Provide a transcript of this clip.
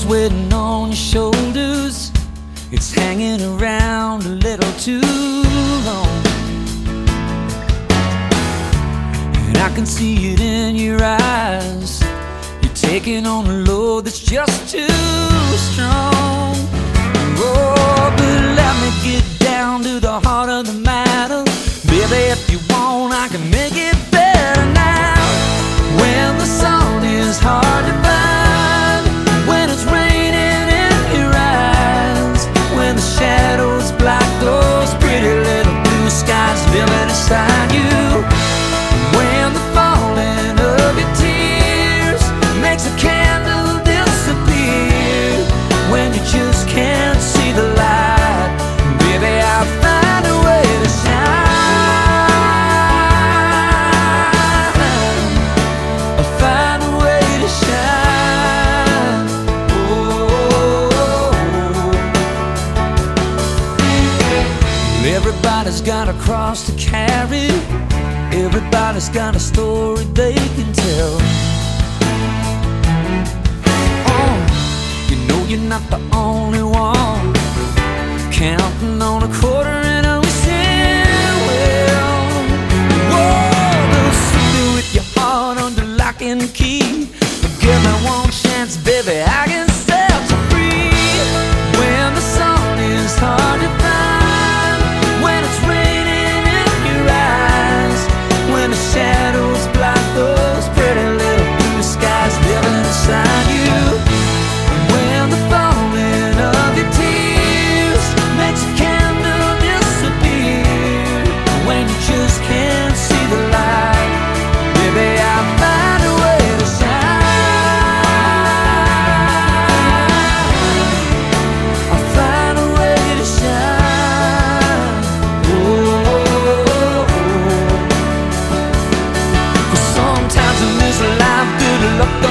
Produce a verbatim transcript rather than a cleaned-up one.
waiting on your shoulders. It's hanging around a little too long, and I can see it in your eyes. You're taking on a load that's just too strong. Oh, but let me get down to the heart of the matter. Baby, if you want, I can make it better now. When the sun is hard to find, when it's raining in your eyes, when the shadows block those pretty little blue skies living inside you, when the falling of your tears makes a candle disappear, when you just can't see the light, baby, I'll find a way to shine. I'll find a way to shine. Oh, everybody's got a cross to carry. Everybody's got a story they can tell. Oh, you know you're not the only one counting on a quarter in a wishing well. Whoa, there's something with your heart under lock and key. Give me one chance, baby, I can set you free. When the sun is hard to find, when it's raining in your eyes, when the shadows block those pretty little blue skies living inside you, when the falling of your tears makes a candle disappear, when you just can't see the light, baby, I'll find a way to shine. I'll find a way to shine. Oh, 'cause sometimes in this life good luck